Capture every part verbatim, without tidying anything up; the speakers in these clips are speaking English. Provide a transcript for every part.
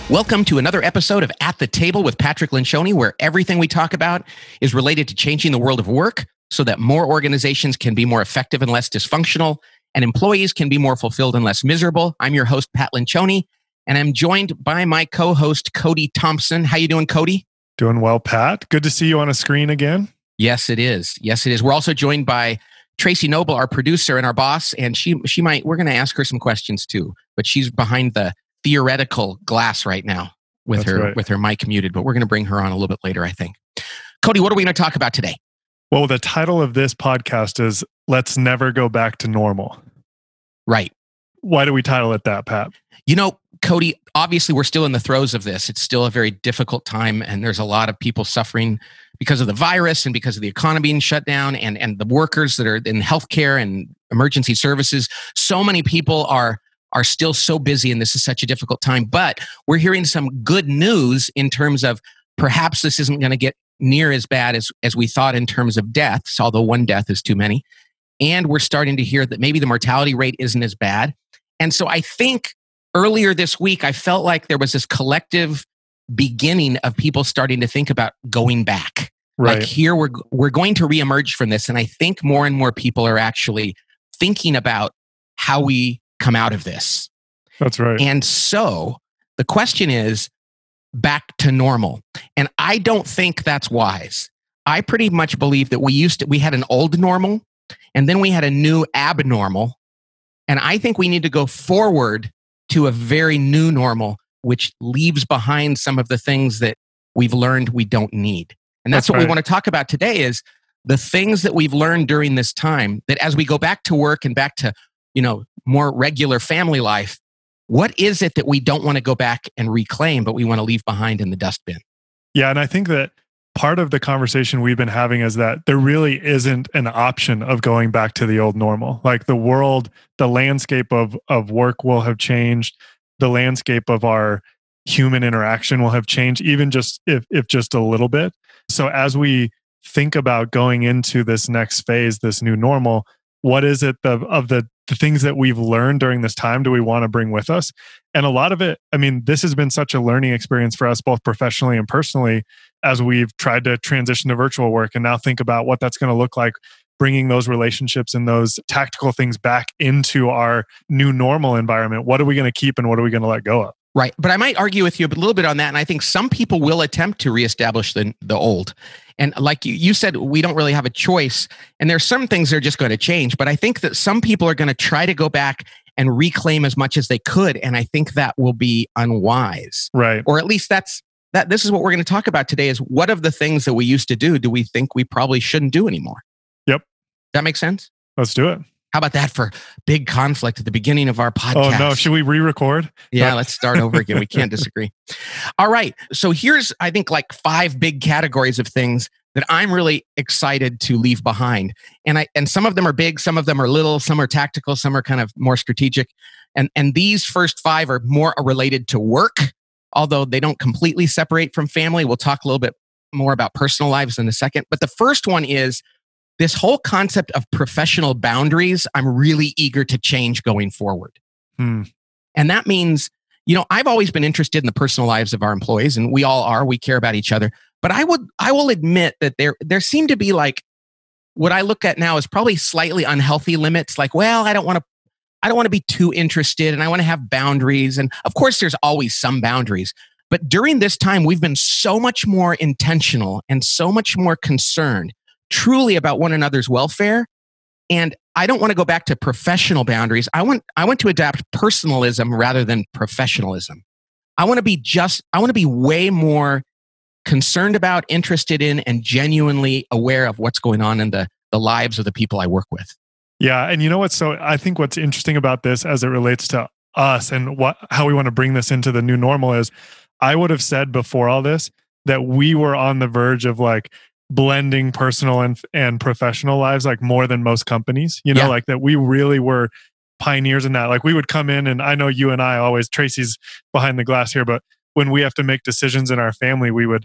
Welcome to another episode of At the Table with Patrick Lencioni, where everything we talk about is related to changing the world of work so that more organizations can be more effective and less dysfunctional, and employees can be more fulfilled and less miserable. I'm your host, Pat Lencioni, and I'm joined by my co-host, Cody Thompson. How you doing, Cody? Doing well, Pat. Good to see you on a screen again. Yes, it is. Yes, it is. We're also joined by Tracy Noble, our producer and our boss, and she she might, we're going to ask her some questions too, but she's behind the theoretical glass right now with That's her right. with her mic muted, but we're going to bring her on a little bit later, I think. Cody, what are we going to talk about today? Well, the title of this podcast is Let's Never Go Back to Normal. Right. Why do we title it that, Pat? You know, Cody, obviously we're still in the throes of this. It's still a very difficult time, and there's a lot of people suffering because of the virus and because of the economy being shut down, and, and the workers that are in healthcare and emergency services. So many people are are still so busy, and this is such a difficult time. But we're hearing some good news in terms of perhaps this isn't going to get near as bad as, as we thought in terms of deaths, although one death is too many. And we're starting to hear that maybe the mortality rate isn't as bad. And so I think earlier this week, I felt like there was this collective beginning of people starting to think about going back. Right. Like here, we're, we're going to reemerge from this. And I think more and more people are actually thinking about how we come out of this. That's right. And so the question is back to normal. And I don't think that's wise. I pretty much believe that we used to, we had an old normal and then we had a new abnormal. And I think we need to go forward to a very new normal, which leaves behind some of the things that we've learned we don't need. And that's, that's what right. we want to talk about today is the things that we've learned during this time that as we go back to work and back to, you know, more regular family life, what is it that we don't want to go back and reclaim, but we want to leave behind in the dustbin? Yeah. And I think that part of the conversation we've been having is that there really isn't an option of going back to the old normal. Like the world, the landscape of, of work will have changed. The landscape of our human interaction will have changed, even just if, if just a little bit. So as we think about going into this next phase, this new normal, what is it of, of the, the things that we've learned during this time do we want to bring with us? And a lot of it, I mean, this has been such a learning experience for us, both professionally and personally, as we've tried to transition to virtual work and now think about what that's going to look like, bringing those relationships and those tactical things back into our new normal environment. What are we going to keep and what are we going to let go of? Right. But I might argue with you a little bit on that. And I think some people will attempt to reestablish the, the old. And like you, you said, we don't really have a choice. And there's some things that are just going to change. But I think that some people are going to try to go back and reclaim as much as they could. And I think that will be unwise. Right. Or at least that's, that this is what we're going to talk about today is what of the things that we used to do, do we think we probably shouldn't do anymore? Yep. That makes sense? Let's do it. How about that for big conflict at the beginning of our podcast? Oh, no. Should we re-record? Yeah, let's start over again. We can't disagree. All right. So here's, I think, like five big categories of things that I'm really excited to leave behind. And I and some of them are big, some of them are little, some are tactical, some are kind of more strategic. And, and these first five are more related to work, although they don't completely separate from family. We'll talk a little bit more about personal lives in a second. But the first one is this whole concept of professional boundaries, I'm really eager to change going forward. Hmm. And that means, you know, I've always been interested in the personal lives of our employees, and we all are. We care about each other. But I would, I will admit that there, there seem to be like what I look at now is probably slightly unhealthy limits. Like, well, I don't want to, I don't want to be too interested, and I want to have boundaries. And of course, there's always some boundaries. But during this time, we've been so much more intentional and so much more concerned truly about one another's welfare. And I don't want to go back to professional boundaries. I want, I want to adapt personalism rather than professionalism. I want to be just, I want to be way more concerned about, interested in, and genuinely aware of what's going on in the, the lives of the people I work with. Yeah. And you know what? So I think what's interesting about this as it relates to us and what, how we want to bring this into the new normal is I would have said before all this that we were on the verge of like blending personal and, and professional lives, like more than most companies, you know, yeah. like that we really were pioneers in that. Like we would come in, and I know you and I always, Tracy's behind the glass here, but when we have to make decisions in our family, we would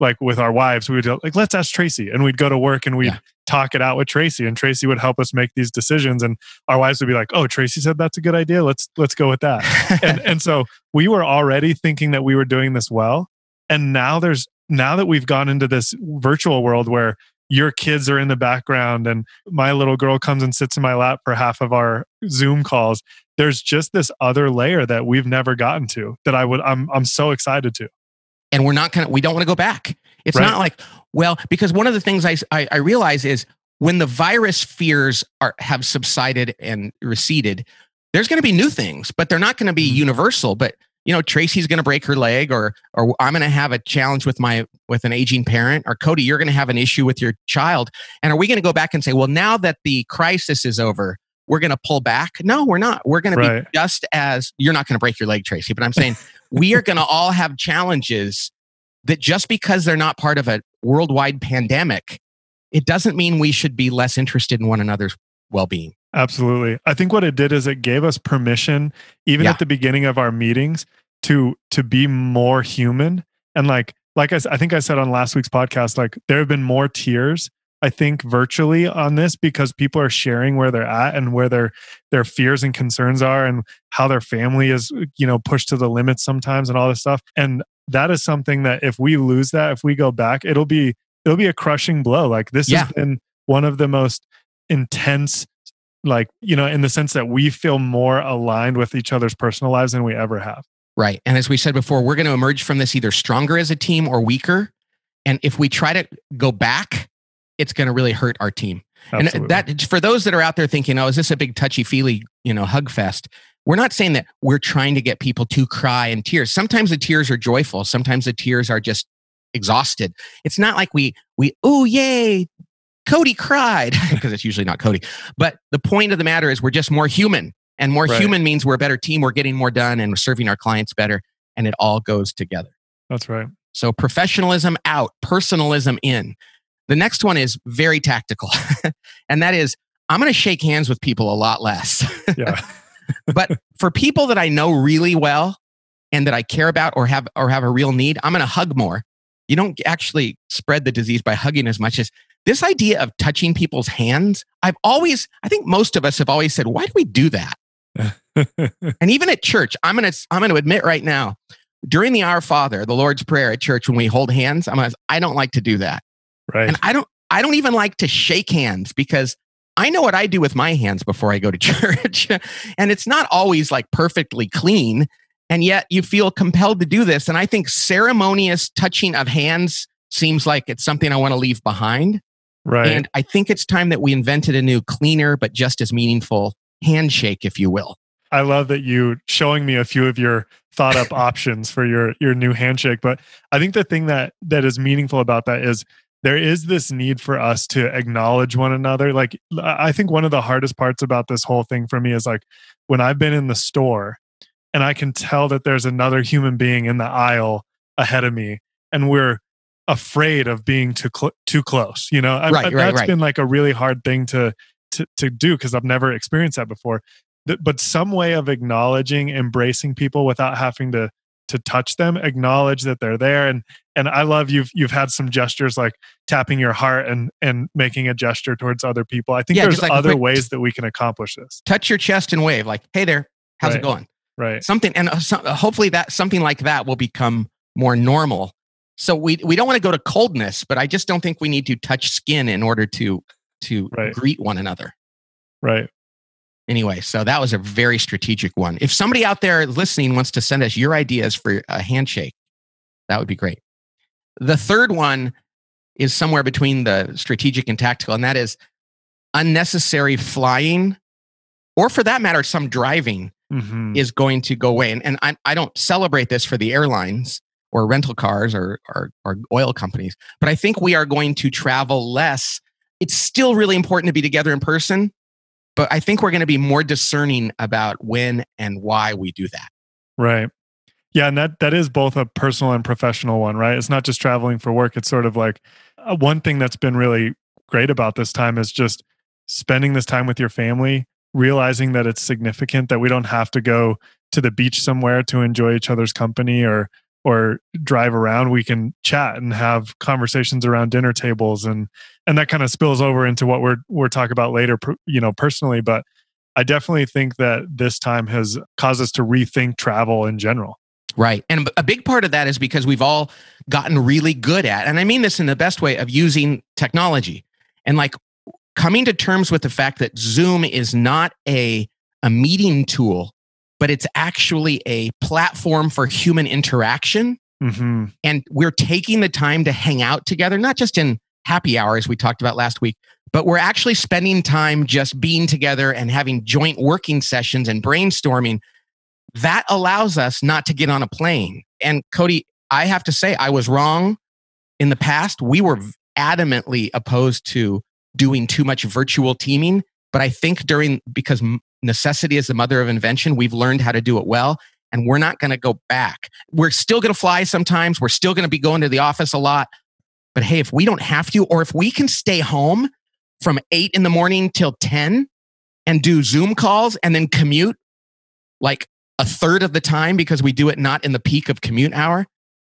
like with our wives, we would go, like, let's ask Tracy. And we'd go to work and we'd Yeah. talk it out with Tracy, and Tracy would help us make these decisions. And our wives would be like, oh, Tracy said that's a good idea. Let's, let's go with that. and, and so we were already thinking that we were doing this well. And now there's, now that we've gone into this virtual world where your kids are in the background and my little girl comes and sits in my lap for half of our Zoom calls, there's just this other layer that we've never gotten to that I would, I'm, I'm so excited to. And we're not going to, we don't want to go back. It's Right. not like, well, because one of the things I, I, I realize is when the virus fears are have subsided and receded, there's going to be new things, but they're not going to be Mhm. universal. But, you know, Tracy's going to break her leg, or, or I'm going to have a challenge with my, with an aging parent, or Cody, you're going to have an issue with your child. And are we going to go back and say, well, now that the crisis is over, we're going to pull back? No, we're not. We're going Right. to be just as, you're not going to break your leg, Tracy, but I'm saying we are going to all have challenges that just because they're not part of a worldwide pandemic, it doesn't mean we should be less interested in one another's well-being. Absolutely. I think what it did is it gave us permission, even Yeah. at the beginning of our meetings, to to be more human. And like like I, s- I think I said on last week's podcast, like there have been more tears, I think, virtually on this, because people are sharing where they're at and where their their fears and concerns are, and how their family is, you know, pushed to the limits sometimes, and all this stuff. And that is something that if we lose that, if we go back, it'll be it'll be a crushing blow. Like this Yeah. has been one of the most intense, like, you know, in the sense that we feel more aligned with each other's personal lives than we ever have. Right. And as we said before, we're going to emerge from this either stronger as a team or weaker. And if we try to go back, it's going to really hurt our team. Absolutely. And that, for those that are out there thinking, oh, is this a big touchy-feely, you know, hug fest? We're not saying that we're trying to get people to cry in tears. Sometimes the tears are joyful. Sometimes the tears are just exhausted. It's not like we, we, oh, yay, Cody cried, because it's usually not Cody. But the point of the matter is we're just more human. And more Right. human means we're a better team. We're getting more done and we're serving our clients better. And it all goes together. That's right. So professionalism out, personalism in. The next one is very tactical. And that is, I'm going to shake hands with people a lot less. Yeah. But for people that I know really well and that I care about or have or have a real need, I'm going to hug more. You don't actually spread the disease by hugging as much as this idea of touching people's hands. I've always, I think most of us have always said, why do we do that? And even at church, I'm going to I'm going to admit right now, during the Our Father, the Lord's Prayer at church, when we hold hands, I'm gonna, I don't like to do that. Right. And I don't I don't even like to shake hands, because I know what I do with my hands before I go to church. And it's not always like perfectly clean. And yet you feel compelled to do this. And I think ceremonious touching of hands seems like it's something I want to leave behind. Right. And I think it's time that we invented a new, cleaner, but just as meaningful handshake, if you will. I love that you showing me a few of your thought up options for your your new handshake. But I think the thing that that is meaningful about that is there is this need for us to acknowledge one another. Like, I think one of the hardest parts about this whole thing for me is like when I've been in the store and I can tell that there's another human being in the aisle ahead of me, and we're afraid of being too cl- too close. You know, I, Right, I, right, that's right. been like a really hard thing to to to do, because I've never experienced that before. Th- But some way of acknowledging, embracing people without having to to touch them, acknowledge that they're there. And and I love you've you've had some gestures like tapping your heart and and making a gesture towards other people. I think Yeah, there's just like a other quick- ways that we can accomplish this. Touch your chest and wave like, hey there, how's it Right. going? Right. Something, and uh, so, uh, hopefully that something like that will become more normal. So we we don't want to go to coldness, but I just don't think we need to touch skin in order to to Right. greet one another. Right. Anyway, so that was a very strategic one. If somebody out there listening wants to send us your ideas for a handshake, that would be great. The third one is somewhere between the strategic and tactical, and that is unnecessary flying, or for that matter, some driving Mhm. is going to go away. And, and I, I don't celebrate this for the airlines or rental cars or, or, or oil companies, but I think we are going to travel less. It's still really important to be together in person, but I think we're going to be more discerning about when and why we do that. Right. Yeah, and that that is both a personal and professional one, right? It's not just traveling for work. It's sort of like uh, one thing that's been really great about this time is just spending this time with your family, realizing that it's significant, that we don't have to go to the beach somewhere to enjoy each other's company, or or drive around, we can chat and have conversations around dinner tables, and and that kind of spills over into what we're we're talking about later, you know, personally. But I definitely think that this time has caused us to rethink travel in general. Right. And a big part of that is because we've all gotten really good at, and I mean this in the best way, of using technology and like coming to terms with the fact that Zoom is not a, a meeting tool, but it's actually a platform for human interaction. Mm-hmm. And we're taking the time to hang out together, not just in happy hours we talked about last week, but we're actually spending time just being together and having joint working sessions and brainstorming. That allows us not to get on a plane. And Cody, I have to say, I was wrong in the past. We were adamantly opposed to doing too much virtual teaming. But I think during, because necessity is the mother of invention, we've learned how to do it well. And we're not going to go back. We're still going to fly sometimes. We're still going to be going to the office a lot. But hey, if we don't have to, or if we can stay home from eight in the morning till ten and do Zoom calls and then commute like a third of the time because we do it not in the peak of commute hour,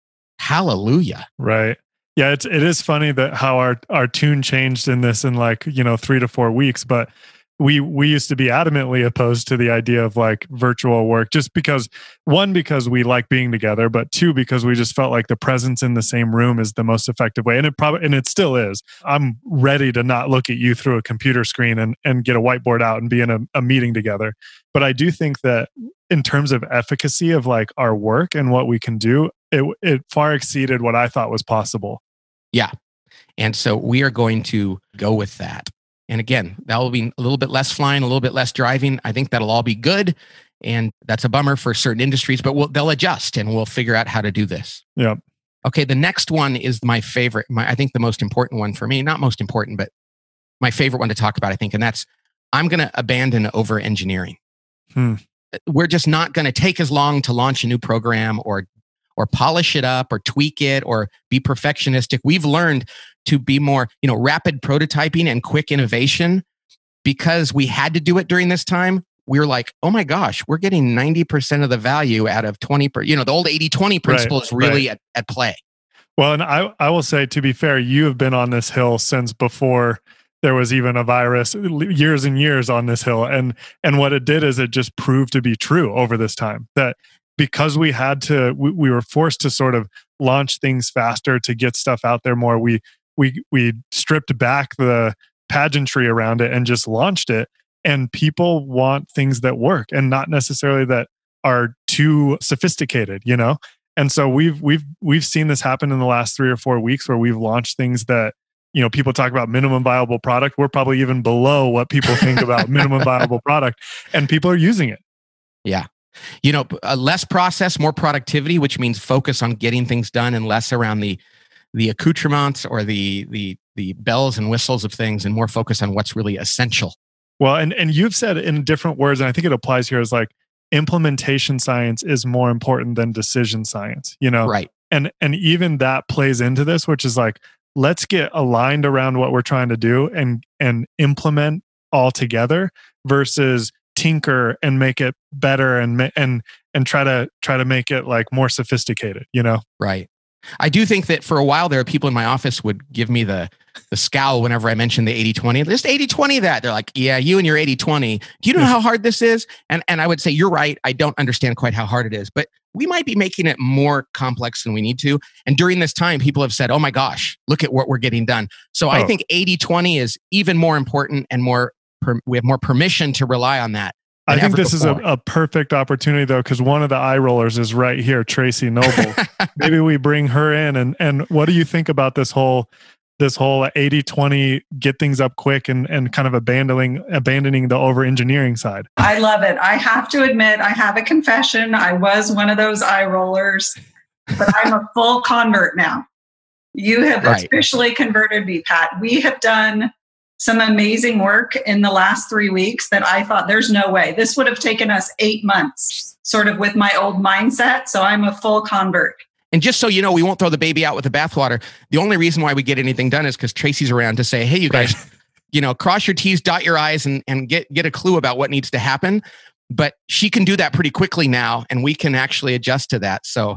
hallelujah. Right. Yeah, it's it is funny that how our our tune changed in this in like, you know, three to four weeks. But we we used to be adamantly opposed to the idea of like virtual work, just because, one, because we like being together, but two, because we just felt like the presence in the same room is the most effective way. And it probably and it still is. I'm ready to not look at you through a computer screen and, and get a whiteboard out and be in a, a meeting together. But I do think that in terms of efficacy of like our work and what we can do, it it far exceeded what I thought was possible. Yeah. And so we are going to go with that. And again, that will be a little bit less flying, a little bit less driving. I think that'll all be good. And that's a bummer for certain industries, but we'll, they'll adjust and we'll figure out how to do this. Yeah. Okay. The next one is my favorite. My, I think the most important one for me, not most important, but my favorite one to talk about, I think. And that's, I'm going to abandon over engineering. Hmm. We're just not going to take as long to launch a new program or or polish it up or tweak it or be perfectionistic. We've learned to be more, you know, rapid prototyping and quick innovation because we had to do it during this time. We were like, oh my gosh, we're getting ninety percent of the value out of twenty percent. You know, the old eighty twenty principle right, is really right. at, at play. Well, and I, I will say, to be fair, you have been on this hill since before there was even a virus, years and years on this hill. And, and what it did is it just proved to be true over this time, that because we had to, we, we were forced to sort of launch things faster to get stuff out there more. We we we stripped back the pageantry around it and just launched it. And people want things that work and not necessarily that are too sophisticated, you know. And so we've we've we've seen this happen in the last three or four weeks where we've launched things that, you know, people talk about minimum viable product. We're probably even below what people think about minimum viable product, and people are using it. Yeah. You know, uh, less process, more productivity, which means focus on getting things done and less around the the accoutrements or the the the bells and whistles of things, and more focus on what's really essential. Well, and and you've said in different words, and I think it applies here, is like implementation science is more important than decision science, you know? Right. And and even that plays into this, which is like, let's get aligned around what we're trying to do and and implement all together versus tinker and make it better and and and try to try to make it like more sophisticated, you know? Right. I do think that for a while there, people in my office would give me the the scowl whenever I mentioned the eighty twenty. Just eighty twenty that. They're like, yeah, you and your eighty twenty. Do you know how hard this is? And and I would say, you're right. I don't understand quite how hard it is, but we might be making it more complex than we need to. And during this time, people have said, oh my gosh, look at what we're getting done. So oh. I think eighty twenty is even more important and more, per, we have more permission to rely on that. I think this before. is a, a perfect opportunity, though, because one of the eye rollers is right here, Tracy Noble. Maybe we bring her in. And and what do you think about this whole this whole eighty twenty, get things up quick and, and kind of abandoning abandoning the over engineering side? I love it. I have to admit, I have a confession. I was one of those eye rollers, but I'm a full convert now. You have right. officially converted me, Pat. We have done some amazing work in the last three weeks that I thought there's no way. This would have taken us eight months, sort of with my old mindset. So I'm a full convert. And just so you know, we won't throw the baby out with the bathwater. The only reason why we get anything done is because Tracy's around to say, hey, you guys, right. you know, cross your T's, dot your I's, and, and get, get a clue about what needs to happen. But she can do that pretty quickly now, and we can actually adjust to that. So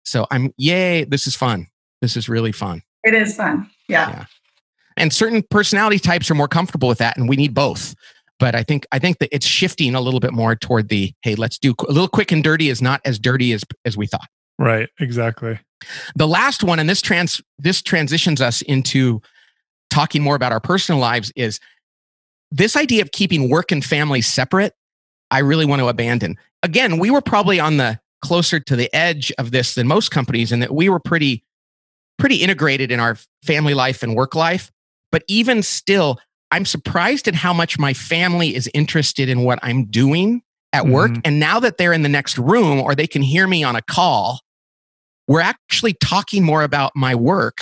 So I'm, yay, this is fun. This is really fun. It is fun. Yeah. Yeah. And certain personality types are more comfortable with that, and we need both. But I think I think that it's shifting a little bit more toward the, hey, let's do a little quick and dirty is not as dirty as as we thought. Right. Exactly. The last one, and this trans this transitions us into talking more about our personal lives, is this idea of keeping work and family separate. I really want to abandon. Again, we were probably on the closer to the edge of this than most companies, in that we were pretty pretty integrated in our family life and work life. But even still, I'm surprised at how much my family is interested in what I'm doing at mm-hmm. work. And now that they're in the next room or they can hear me on a call, we're actually talking more about my work.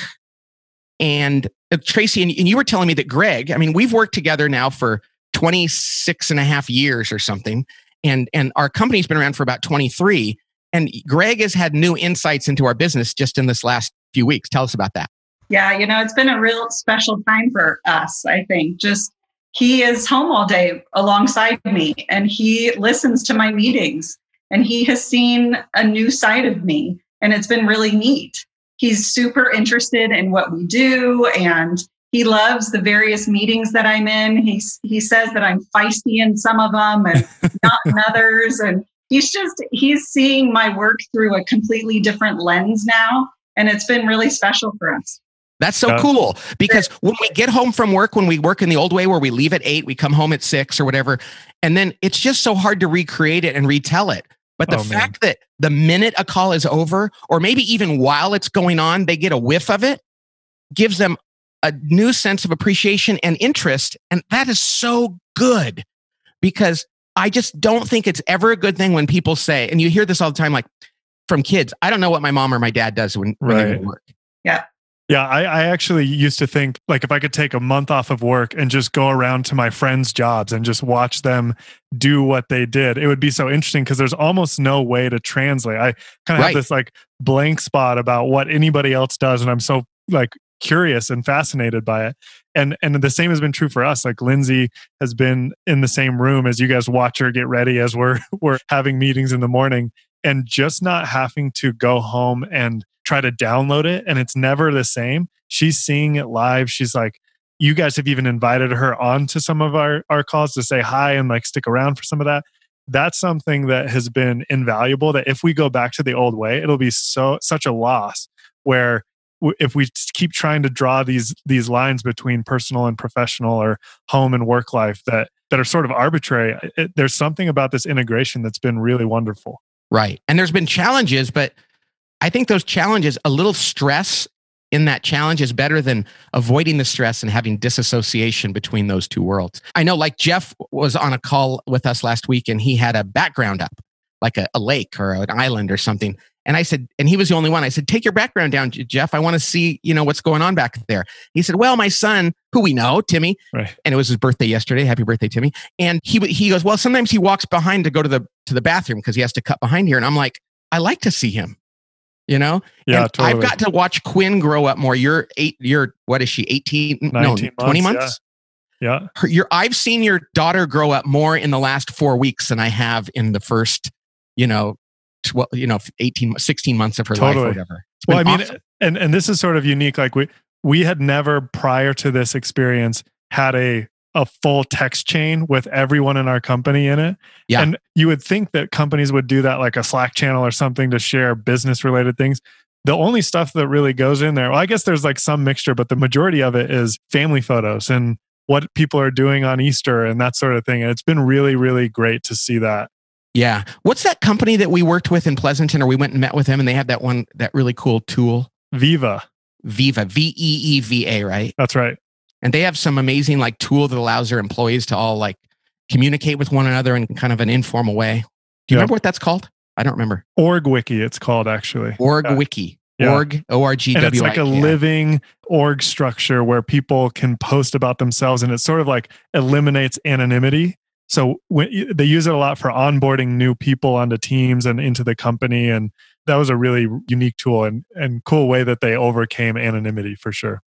And uh, Tracy, and, and you were telling me that Greg, I mean, we've worked together now for twenty-six and a half years or something. And, and our company's been around for about twenty-three. And Greg has had new insights into our business just in this last few weeks. Tell us about that. Yeah, you know, it's been a real special time for us, I think. Just he is home all day alongside me, and he listens to my meetings, and he has seen a new side of me, and it's been really neat. He's super interested in what we do, and he loves the various meetings that I'm in. He, he says that I'm feisty in some of them and not in others. And he's just, he's seeing my work through a completely different lens now. And it's been really special for us. That's so yeah. cool, because when we get home from work, when we work in the old way where we leave at eight, we come home at six or whatever, and then it's just so hard to recreate it and retell it. But the oh, fact man. that the minute a call is over, or maybe even while it's going on, they get a whiff of it, gives them a new sense of appreciation and interest. And that is so good, because I just don't think it's ever a good thing when people say, and you hear this all the time, like from kids, I don't know what my mom or my dad does when, when right. they go to work. Yeah. Yeah, I, I actually used to think, like, if I could take a month off of work and just go around to my friends' jobs and just watch them do what they did, it would be so interesting, because there's almost no way to translate. I kind of right. have this like blank spot about what anybody else does, and I'm so like curious and fascinated by it. And and the same has been true for us. Like Lindsay has been in the same room as you guys watch her get ready as we're we're having meetings in the morning, and just not having to go home and try to download it, and it's never the same. She's seeing it live. She's like, you guys have even invited her on to some of our, our calls to say hi and like stick around for some of that. That's something that has been invaluable, that if we go back to the old way, it'll be so such a loss, where w- if we keep trying to draw these these lines between personal and professional or home and work life that that are sort of arbitrary, it, there's something about this integration that's been really wonderful. Right. And there's been challenges, but I think those challenges, a little stress in that challenge is better than avoiding the stress and having disassociation between those two worlds. I know, like Jeff was on a call with us last week, and he had a background up, like a, a lake or an island or something. And I said, and he was the only one. I said, take your background down, Jeff. I want to see, you know, what's going on back there. He said, well, my son, who we know, Timmy, right. and it was his birthday yesterday. Happy birthday, Timmy. And he he goes, well, sometimes he walks behind to go to the to the bathroom because he has to cut behind here. And I'm like, I like to see him. You know, yeah, and totally. I've got to watch Quinn grow up more. You're eight, you're, what is she? eighteen, no, twenty months. Yeah. yeah. Her, your, I've seen your daughter grow up more in the last four weeks than I have in the first, you know, twelve, you know, eighteen, sixteen months of her totally. life or whatever. Well, I mean, awesome. and, and this is sort of unique. Like we, we had never prior to this experience had a, a full text chain with everyone in our company in it. Yeah. And you would think that companies would do that, like a Slack channel or something, to share business related things. The only stuff that really goes in there, well, I guess there's like some mixture, but the majority of it is family photos and what people are doing on Easter and that sort of thing. And it's been really, really great to see that. Yeah. What's that company that we worked with in Pleasanton, or we went and met with them, and they had that one, that really cool tool? Viva. Viva, V E E V A, right? That's right. And they have some amazing like tool that allows their employees to all like communicate with one another in kind of an informal way. Do you yep. remember what that's called? I don't remember. OrgWiki, it's called actually. OrgWiki. Yeah. Org, O R G W I K. And it's like a living org structure where people can post about themselves, and it sort of like eliminates anonymity. So when, they use it a lot for onboarding new people onto teams and into the company. And that was a really unique tool and, and cool way that they overcame anonymity for sure.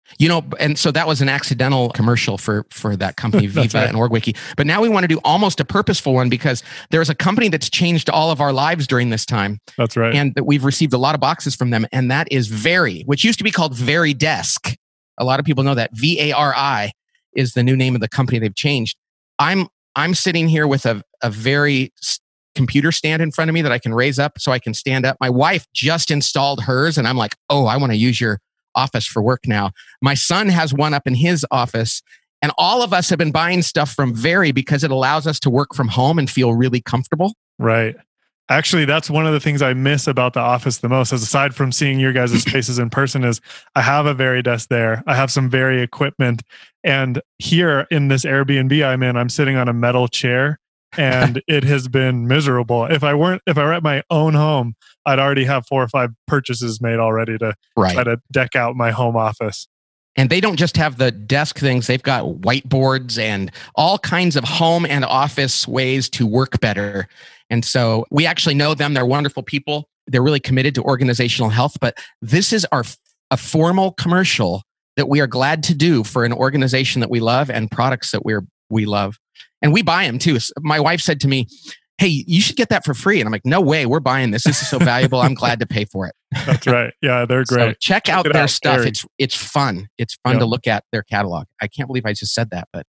You know, and so that was an accidental commercial for for that company, Viva right. and OrgWiki. But now we want to do almost a purposeful one because there's a company that's changed all of our lives during this time. That's right. And that we've received a lot of boxes from them. And that is Vari, which used to be called VariDesk. A lot of people know that. V A R I is the new name of the company they've changed. I'm I'm sitting here with a, a very computer stand in front of me that I can raise up so I can stand up. My wife just installed hers and I'm like, oh, I want to use your office for work now. My son has one up in his office, and all of us have been buying stuff from Vari because it allows us to work from home and feel really comfortable. Right. Actually, that's one of the things I miss about the office the most, as aside from seeing your guys' faces in person, is I have a VariDesk there. I have some Vari equipment. And here in this Airbnb I'm in, I'm sitting on a metal chair and it has been miserable. If I weren't, if I were at my own home, I'd already have four or five purchases made already to right. try to deck out my home office. And they don't just have the desk things, they've got whiteboards and all kinds of home and office ways to work better. And so we actually know them. They're wonderful people. They're really committed to organizational health. But this is our a formal commercial that we are glad to do for an organization that we love and products that we're we love. And we buy them too. My wife said to me, hey, you should get that for free. And I'm like, no way, we're buying this. This is so valuable. I'm glad to pay for it. That's right. Yeah, they're great. So check, check out their out, stuff. Gary. It's it's fun. It's fun yep. to look at their catalog. I can't believe I just said that, but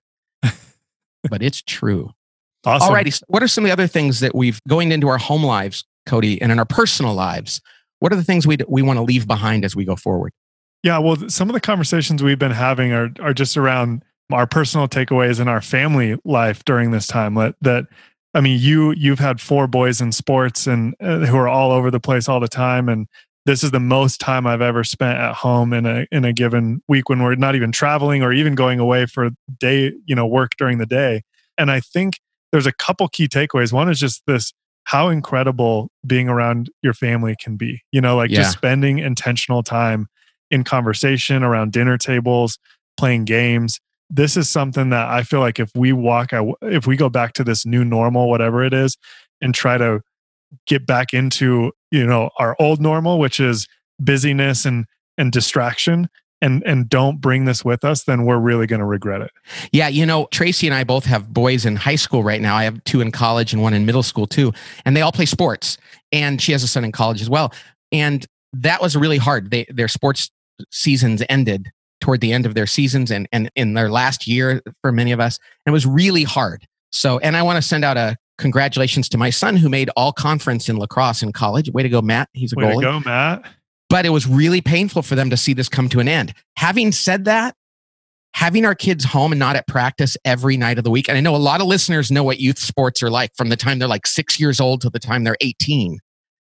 but it's true. Awesome. Alrighty. What are some of the other things that we've going into our home lives, Cody, and in our personal lives? What are the things we we want to leave behind as we go forward? Yeah, well, some of the conversations we've been having are are just around our personal takeaways in our family life during this time. That, that I mean, you you've had four boys in sports and uh, who are all over the place all the time, and this is the most time I've ever spent at home in a in a given week when we're not even traveling or even going away for day, you know, work during the day. And I think there's a couple key takeaways. One is just this: how incredible being around your family can be. You know, like yeah. just spending intentional time in conversation around dinner tables, playing games. This is something that I feel like if we walk, if we go back to this new normal, whatever it is, and try to get back into, you know, our old normal, which is busyness and and distraction, and and don't bring this with us, then we're really going to regret it. Yeah, you know, Tracy and I both have boys in high school right now. I have two in college and one in middle school too, and they all play sports. And she has a son in college as well. And that was really hard. They their sports seasons ended toward the end of their seasons and, and in their last year for many of us. And it was really hard. So, and I want to send out a congratulations to my son who made all conference in lacrosse in college. Way to go, Matt. He's a Way goalie. Way to go, Matt. But it was really painful for them to see this come to an end. Having said that, having our kids home and not at practice every night of the week. And I know a lot of listeners know what youth sports are like from the time they're like six years old to the time they're eighteen.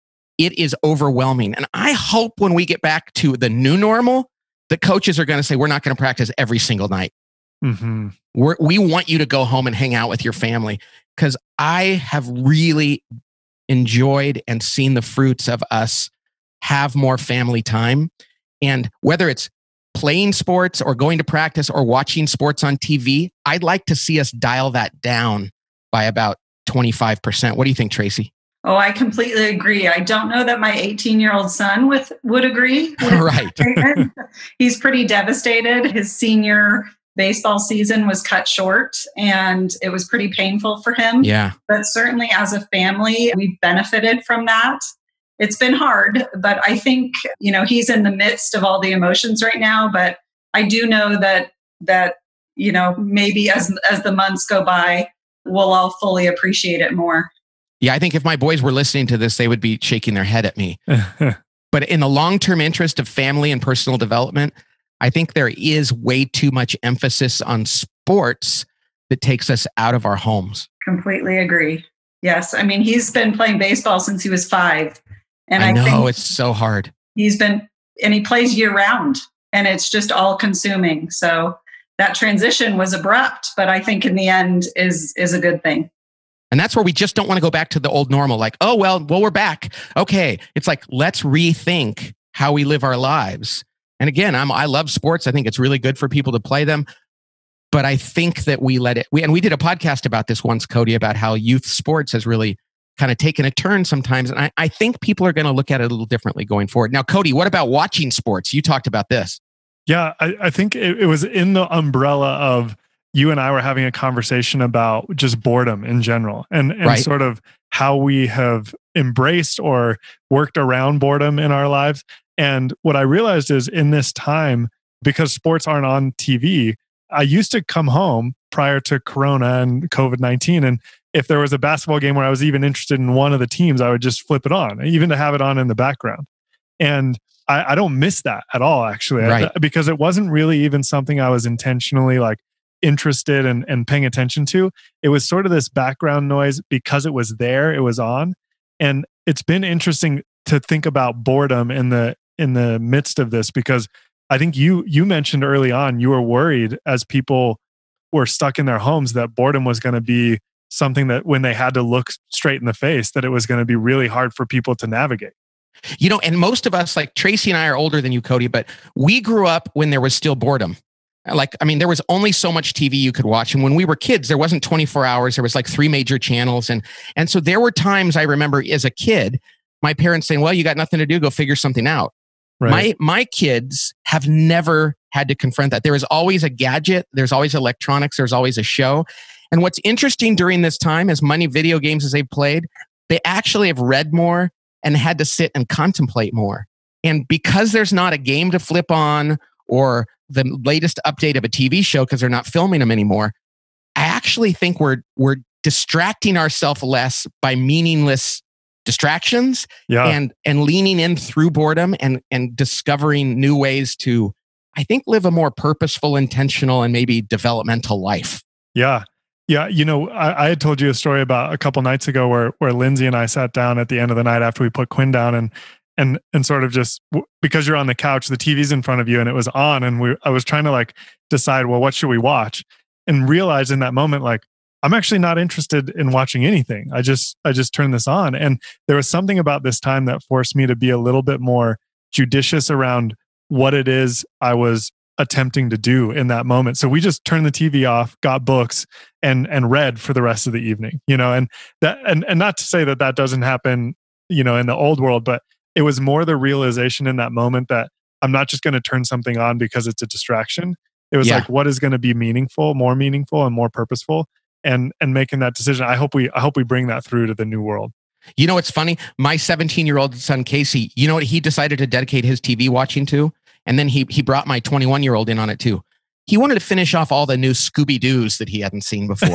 It is overwhelming. And I hope when we get back to the new normal, the coaches are going to say, we're not going to practice every single night. Mm-hmm. We're, we want you to go home and hang out with your family. Because I have really enjoyed and seen the fruits of us have more family time. And whether it's playing sports or going to practice or watching sports on T V, I'd like to see us dial that down by about twenty-five percent. What do you think, Tracy? Oh, I completely agree. I don't know that my eighteen-year-old son with, would agree. Right. He's pretty devastated. His senior baseball season was cut short and it was pretty painful for him. Yeah. But certainly as a family, we've benefited from that. It's been hard, but I think, you know, he's in the midst of all the emotions right now. But I do know that, that, you know, maybe as, as the months go by, we'll all fully appreciate it more. Yeah, I think if my boys were listening to this, they would be shaking their head at me. But in the long-term interest of family and personal development, I think there is way too much emphasis on sports that takes us out of our homes. Completely agree. Yes. I mean, he's been playing baseball since he was five. And I, I know, think it's so hard. He's been, and he plays year round and it's just all consuming. So that transition was abrupt, but I think in the end is, is a good thing. And that's where we just don't want to go back to the old normal. Like, oh, well, well, we're back. Okay. It's like, let's rethink how we live our lives. And again, I'm, I love sports. I think it's really good for people to play them. But I think that we let it, we, and we did a podcast about this once, Cody, about how youth sports has really kind of taken a turn sometimes. And I, I think people are going to look at it a little differently going forward. Now, Cody, what about watching sports? You talked about this. Yeah, I, I think it, it was in the umbrella of you and I were having a conversation about just boredom in general and, and Right. sort of how we have embraced or worked around boredom in our lives. And what I realized is in this time, because sports aren't on T V, I used to come home prior to Corona and COVID nineteen. And if there was a basketball game where I was even interested in one of the teams, I would just flip it on, even to have it on in the background. And I, I don't miss that at all, actually, Right. I, because it wasn't really even something I was intentionally like interested in and paying attention to. It was sort of this background noise because it was there, it was on. And it's been interesting to think about boredom in the in the midst of this, because I think you you mentioned early on you were worried as people were stuck in their homes that boredom was going to be something that when they had to look straight in the face, that it was going to be really hard for people to navigate. You know, and most of us, like Tracy and I are older than you, Cody, but we grew up when there was still boredom. Like, I mean, there was only so much T V you could watch. And when we were kids, there wasn't twenty-four hours. There was like three major channels. And, and so there were times I remember as a kid, my parents saying, well, you got nothing to do, go figure something out. Right. My, my kids have never had to confront that. There is always a gadget. There's always electronics. There's always a show. And what's interesting during this time, as many video games as they've played, they actually have read more and had to sit and contemplate more. And because there's not a game to flip on or the latest update of a T V show because they're not filming them anymore, I actually think we're we're distracting ourselves less by meaningless distractions yeah. and and leaning in through boredom and and discovering new ways to, I think, live a more purposeful, intentional, and maybe developmental life. Yeah. Yeah, you know, I, I had told you a story about a couple nights ago where where Lindsay and I sat down at the end of the night after we put Quinn down, and and and sort of just because you're on the couch, the T V's in front of you, and it was on, and we I was trying to like decide, well, what should we watch, and realize in that moment, like I'm actually not interested in watching anything. I just I just turned this on, and there was something about this time that forced me to be a little bit more judicious around what it is I was attempting to do in that moment. So we just turned the T V off, got books, and and read for the rest of the evening. You know, and that and and not to say that that doesn't happen, you know, in the old world, but it was more the realization in that moment that I'm not just going to turn something on because it's a distraction. It was yeah. like, what is going to be meaningful, more meaningful, and more purposeful, and and making that decision. I hope we I hope we bring that through to the new world. You know, it's funny. My seventeen-year-old son Casey, you know what he decided to dedicate his T V watching to? And then he he brought my twenty-one-year-old in on it too. He wanted to finish off all the new Scooby-Doos that he hadn't seen before.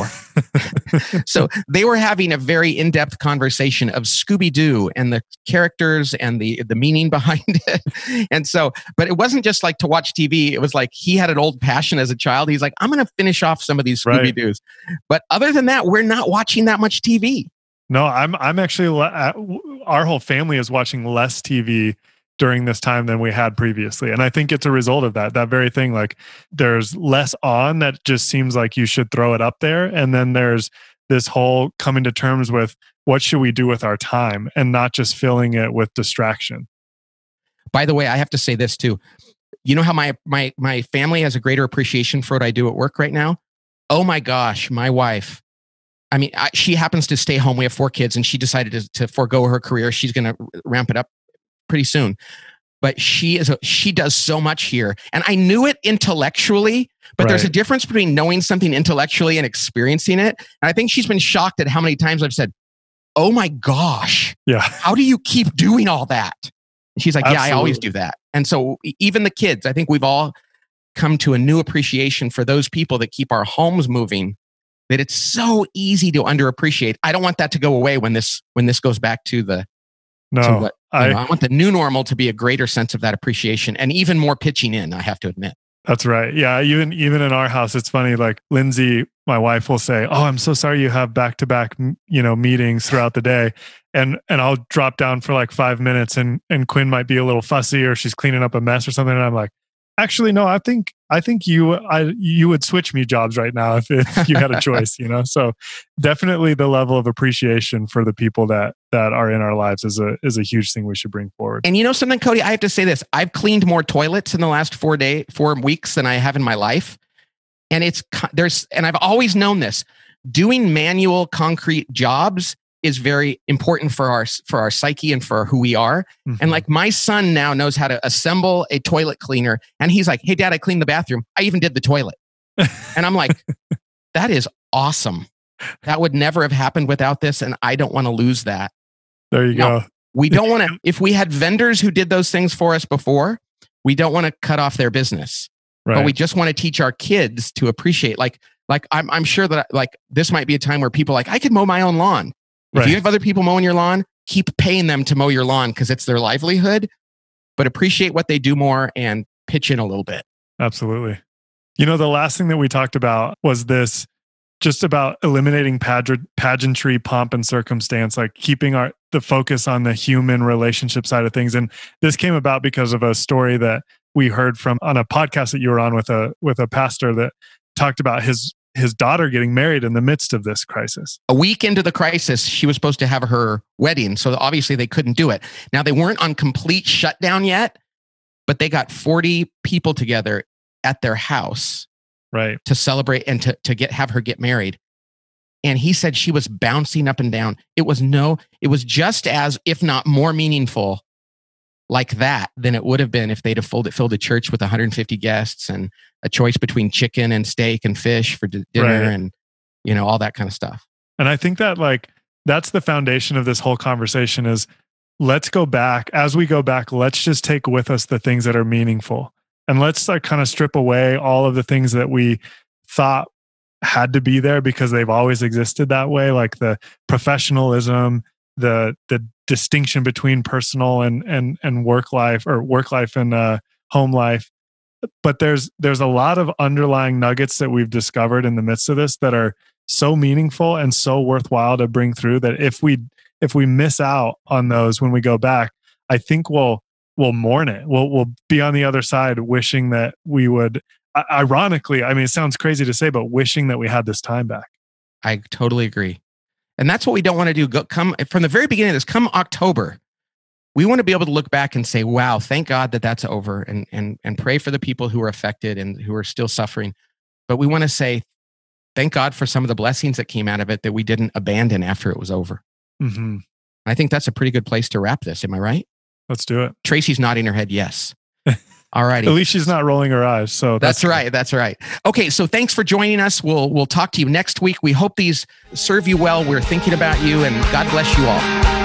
So they were having a very in-depth conversation of Scooby-Doo and the characters and the, the meaning behind it. And so, but it wasn't just like to watch T V. It was like he had an old passion as a child. He's like, I'm going to finish off some of these Scooby-Doos. Right. But other than that, we're not watching that much T V. No, I'm I'm actually, our whole family is watching less T V during this time than we had previously. And I think it's a result of that, that very thing. Like there's less on that just seems like you should throw it up there. And then there's this whole coming to terms with what should we do with our time and not just filling it with distraction. By the way, I have to say this too. You know how my my my family has a greater appreciation for what I do at work right now? Oh my gosh, my wife. I mean, I, she happens to stay home. We have four kids and she decided to, to forego her career. She's going to ramp it up pretty soon, but she is a, she does so much here, and I knew it intellectually, but right. there's a difference between knowing something intellectually and experiencing it. And I think she's been shocked at how many times I've said, "Oh my gosh, yeah, how do you keep doing all that?" And she's like, Absolutely. "Yeah, I always do that." And so even the kids, I think we've all come to a new appreciation for those people that keep our homes moving. That it's so easy to underappreciate. I don't want that to go away when this when this goes back to the. No, to what, I, know, I want the new normal to be a greater sense of that appreciation and even more pitching in, I have to admit. That's right. Yeah. Even, even in our house, it's funny. Like Lindsay, my wife, will say, "Oh, I'm so sorry you have back-to-back, you know, meetings throughout the day." And, and I'll drop down for like five minutes and, and Quinn might be a little fussy or she's cleaning up a mess or something. And I'm like, actually, no, I think, I think you, I, you would switch me jobs right now if, if you had a choice, you know? So definitely the level of appreciation for the people that, that are in our lives is a, is a huge thing we should bring forward. And you know something, Cody, I have to say this. I've cleaned more toilets in the last four day, four weeks than I have in my life. And it's, there's, and I've always known this, doing manual concrete jobs is very important for our for our psyche and for who we are. Mm-hmm. And like my son now knows how to assemble a toilet cleaner, and he's like, "Hey, Dad, I cleaned the bathroom. I even did the toilet." And I'm like, "That is awesome. That would never have happened without this, and I don't want to lose that." There you now, go. We don't want to. If we had vendors who did those things for us before, we don't want to cut off their business. Right. But we just want to teach our kids to appreciate. Like, like I'm, I'm sure that like this might be a time where people are like, I could mow my own lawn. If right. you have other people mowing your lawn, keep paying them to mow your lawn because it's their livelihood. But appreciate what they do more and pitch in a little bit. Absolutely. You know, the last thing that we talked about was this, just about eliminating pageant, pageantry, pomp, and circumstance, like keeping our the focus on the human relationship side of things. And this came about because of a story that we heard from on a podcast that you were on with a with a pastor that talked about his his daughter getting married in the midst of this crisis. A week into the crisis, she was supposed to have her wedding. So obviously they couldn't do it. Now they weren't on complete shutdown yet, but they got forty people together at their house. Right. To celebrate and to, to get have her get married. And he said she was bouncing up and down. It was no, it was just as, if not more meaningful like that than it would have been if they'd have filled, filled a church with one hundred fifty guests and a choice between chicken and steak and fish for d- dinner right. and, you know, all that kind of stuff. And I think that like, that's the foundation of this whole conversation is let's go back. As we go back, let's just take with us the things that are meaningful. And let's like kind of strip away all of the things that we thought had to be there because they've always existed that way, like the professionalism, the the distinction between personal and and and work life or work life and uh, home life. But there's there's a lot of underlying nuggets that we've discovered in the midst of this that are so meaningful and so worthwhile to bring through that if we if we miss out on those when we go back, I think we'll we'll mourn it. We'll we'll be on the other side wishing that we would, ironically, I mean, it sounds crazy to say, but wishing that we had this time back. I totally agree. And that's what we don't want to do. Go, come from the very beginning of this, come October, we want to be able to look back and say, wow, thank God that that's over and, and, and pray for the people who are affected and who are still suffering. But we want to say, thank God for some of the blessings that came out of it that we didn't abandon after it was over. Mm-hmm. I think that's a pretty good place to wrap this. Am I right? Let's do it. Tracy's nodding her head yes. All righty. At least she's not rolling her eyes. So that's, that's right. That's right. Okay. So thanks for joining us. We'll we'll talk to you next week. We hope these serve you well. We're thinking about you, and God bless you all.